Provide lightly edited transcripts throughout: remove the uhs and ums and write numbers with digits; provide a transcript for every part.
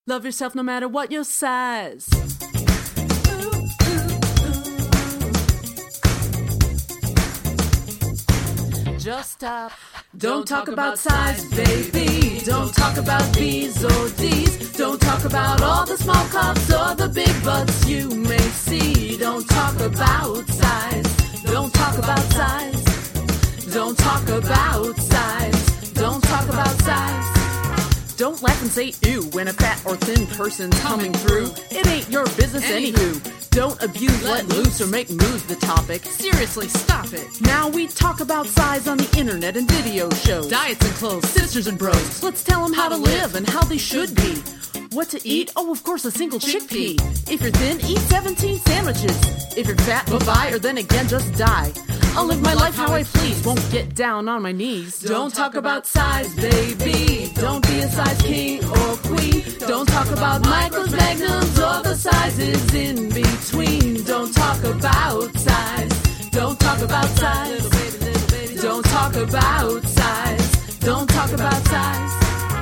Love yourself no matter what your size. Just stop. Don't talk about size, baby. Don't talk about B's or D's. Don't talk about all the small cups or the big butts you may see. Don't talk about size. Don't talk about size. Don't talk about size. Don't talk about size. Don't laugh and say ew when a fat or thin person's coming through. It ain't your business anywho. Don't abuse, let loose, or make moves the topic. Seriously, stop it. Now we talk about size on the internet and video shows. Diets and clothes, sisters and bros. Let's tell them how to live and how they should be. What to eat? Oh, of course, a single chickpea. If you're thin, eat 17 sandwiches. If you're fat, bye-bye, or then again, just die. I'll live my life how I please, won't get down on my knees. Don't talk about size, baby. Don't be a size king or queen. Don't talk about micros, magnums, or the sizes in between. Don't talk about size. Don't talk about size. Don't talk about size. Don't talk about size.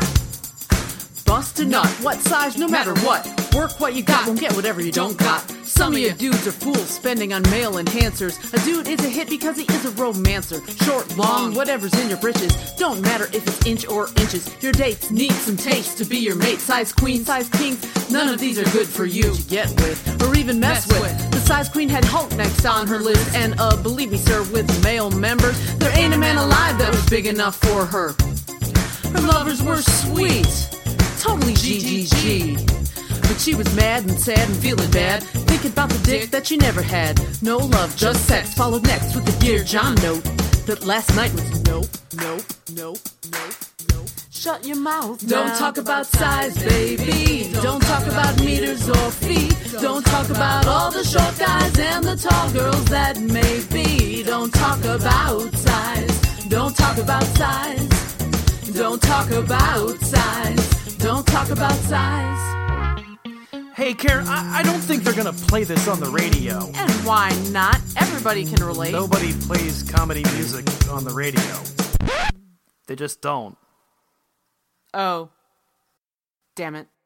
Bust a nut, what size, no matter what. Work what you got, won't get whatever you don't got. Some of you dudes are fools spending on male enhancers. A dude is a hit because he is a romancer. Short, long, whatever's in your britches. Don't matter if it's inch or inches. Your dates need some taste to be your mate. Size queen, size king, none of these are good for you to get with or even mess with. The size queen had Hulk next on her list. And believe me sir, with male members, there ain't a man alive that was big enough for her. Her lovers were sweet, totally GGG. But she was mad and sad and feeling bad, thinking about the dick that she never had. No love, just sex, followed next with the Dear John note. That last night was nope, nope, nope, nope, nope. Shut your mouth. Don't talk about size, baby. Don't talk about meters or feet. Don't talk about all the short guys and the tall girls that may be. Don't talk about size. Don't talk about size. Don't talk about size. Don't talk about size. Hey, Karen, I don't think they're gonna play this on the radio. And why not? Everybody can relate. Nobody plays comedy music on the radio. They just don't. Oh. Damn it.